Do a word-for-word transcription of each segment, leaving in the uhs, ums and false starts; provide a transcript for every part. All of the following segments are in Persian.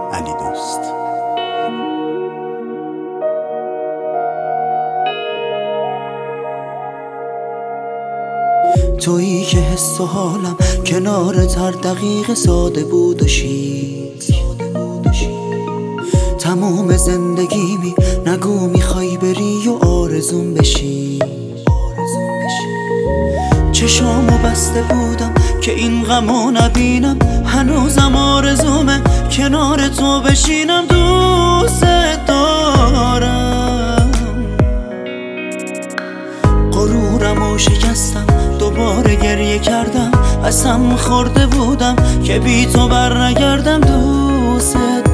علی دوست. تویی که حس و حالم کنارت هر دقیقه ساده بود و شید. تموم زندگیمی نگو میخوای بری و آرزون بشی. چشامو بسته بودم که این غمو نبینم، هنوزم آرزومه کنار تو بشینم. دوست دارم، غرورمو شکستم، دوباره گریه کردم، قسم خورده بودم که بی تو بر نگردم. دوست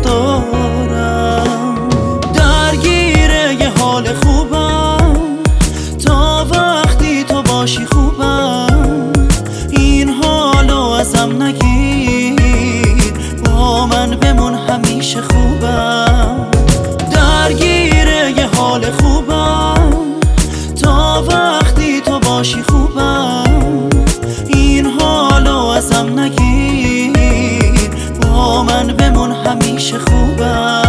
دارم، درگیره یه حال خوبم، تا وقتی تو باشی خوبم. این حالو ازم نگیر، با من بمون همیشه خوبم. درگیره یه حال خوبم، تا وقتی تو باشی خوبم. این حالو ازم نگیر، با من بمون همیشه خوبم.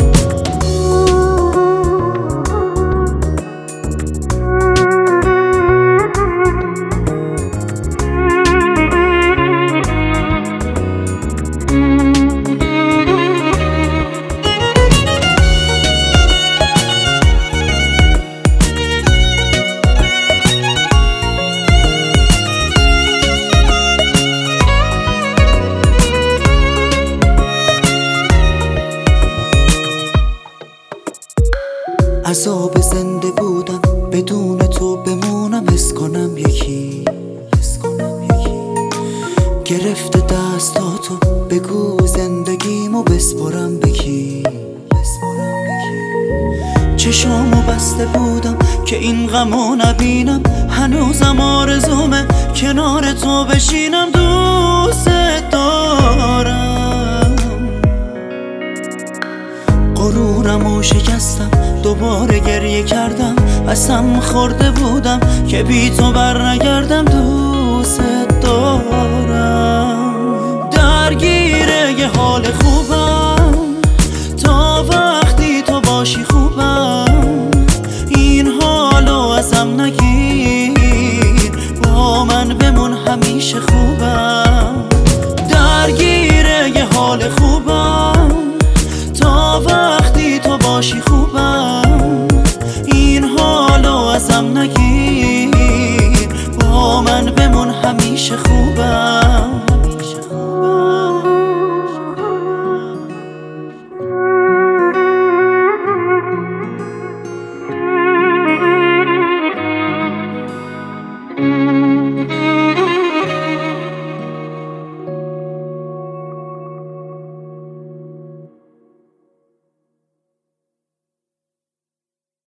عذاب زنده بودم بدون تو، بمونم حس کنم یکی. گرفته دستاتو بگو زندگیمو بسپرم بکی. چشامو بسته بودم که این غمو نبینم، هنوزم آرزومه کنار تو بشینم. دوست دارم، غرورمو شکستم، دوباره گریه کردم، قسم خورده بودم که بی تو بر نگردم. دوست دارم، درگیره یه حال خوبم، تا وقتی تو باشی خوبم. این حالو ازم نگیر، با من بمون همیشه خوبم. درگیره یه حال خوبم، تا وقتی تو باشی خوبم. این حالو ازم نگیر، با من بمون همیشه خوبم.